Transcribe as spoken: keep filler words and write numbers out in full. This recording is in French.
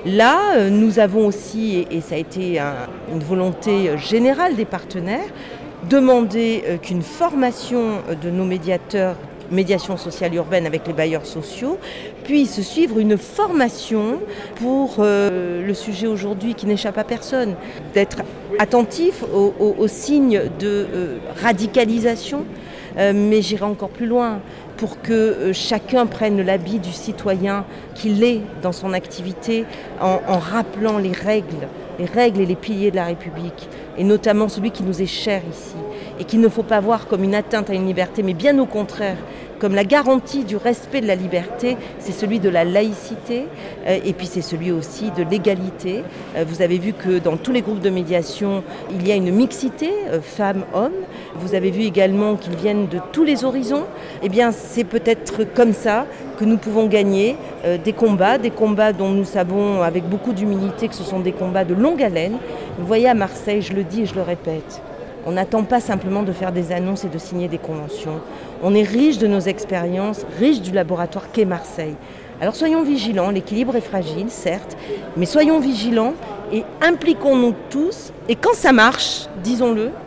Là, euh, nous avons aussi, et, et ça a été un- une volonté euh, générale des partenaires, demandé euh, qu'une formation euh, de nos médiateurs, médiation sociale urbaine avec les bailleurs sociaux, puisse suivre une formation pour euh, le sujet aujourd'hui qui n'échappe à personne, d'être attentif aux, aux- aux signes de euh, radicalisation, euh, mais j'irai encore plus loin, pour que euh, chacun prenne l'habit du citoyen qu'il est dans son activité, en, en rappelant les règles, les règles et les piliers de la République, et notamment celui qui nous est cher ici, et qu'il ne faut pas voir comme une atteinte à une liberté, mais bien au contraire, comme la garantie du respect de la liberté, c'est celui de la laïcité, euh, et puis c'est celui aussi de l'égalité. Euh, vous avez vu que dans tous les groupes de médiation, il y a une mixité, euh, femmes-hommes. Vous avez vu également qu'ils viennent de tous les horizons. Eh bien, c'est peut-être comme ça que nous pouvons gagner euh, des combats, des combats dont nous savons avec beaucoup d'humilité que ce sont des combats de longue haleine. Vous voyez, à Marseille, je le dis et je le répète, on n'attend pas simplement de faire des annonces et de signer des conventions. On est riche de nos expériences, riche du laboratoire qu'est Marseille. Alors soyons vigilants, l'équilibre est fragile, certes, mais soyons vigilants et impliquons-nous tous. Et quand ça marche, disons-le,